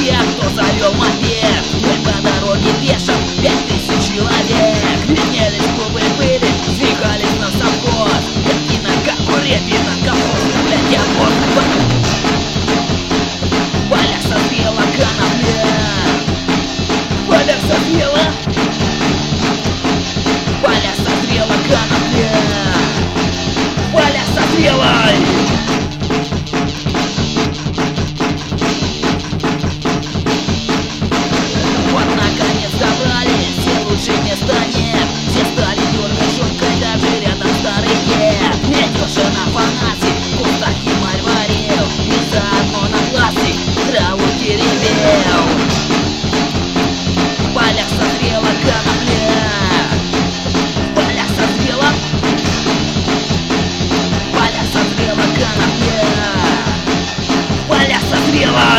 тех, кто завел мопед. Мы по дороге пешим 5000 человек. Виднелись клубы пыли, двигались на совхоз. Картина как у Репина, колхоз, блядь, обоз. В полях созрела конопля. В полях созрела. В полях созрела конопля. В полях созрела. Лучших места нет, все стали дергать шуткой, даже рядом старый дед. Медвежина фанатик, в кустах химарь варил, и заодно на пластик траву теребил. В полях созрела конопля. В полях созрела. В полях созрела конопля. В полях созрела.